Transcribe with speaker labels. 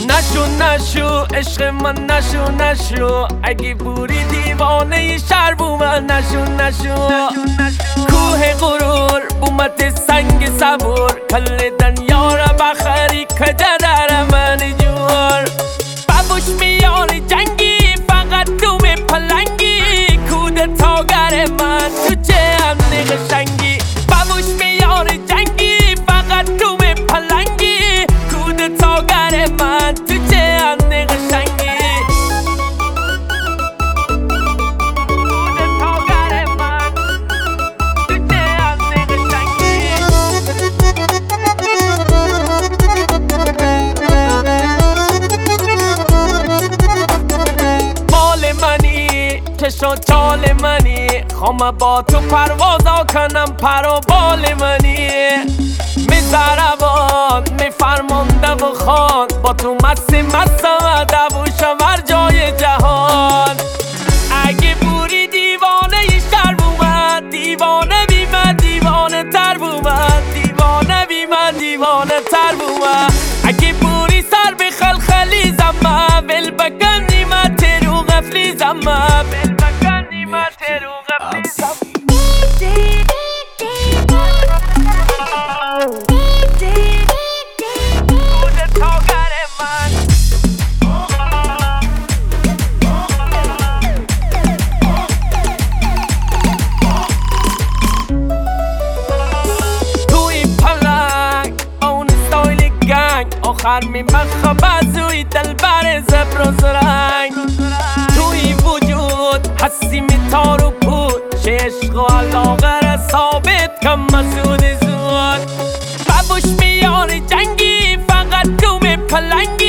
Speaker 1: نشو عشق من نشو اگه بوری دیوانه شهر بو من نشو کوه غرور بومت سنگ صبور کل دنیا را بخری کجا در من جور بابوش میار جنگی فقط تو به پلنگی کودتاگر من تو چه امنی قشنگی بابوش میار جنگی فقط تو به پلنگی کودتاگر من تو چه امنی قشنگی کودتاگر من تو چه امنی قشنگی مال منی کش و چال منی خوام با تو پروازا کنم پر و بال منی میزربان میفرمانده و خان با تو مستم دووشم هر جای جهان اگه بوری دیوانه شهر بومد دیوانه بی من دیوانه تر بومد دیوانه بی من دیوانه تر بومد اگه بوری سر به خلخلی زمه ول بکن نیمت رو غفلی زمه ول بکن نیمت رو غفلی زمه آخر میمخم بازوی دلبر زبر و زرنگ توی وجود هستی میتار و پود چه عشق و علاقه را ثابت کم مسعود زود بابوش میار جنگی فقط تو به پلنگی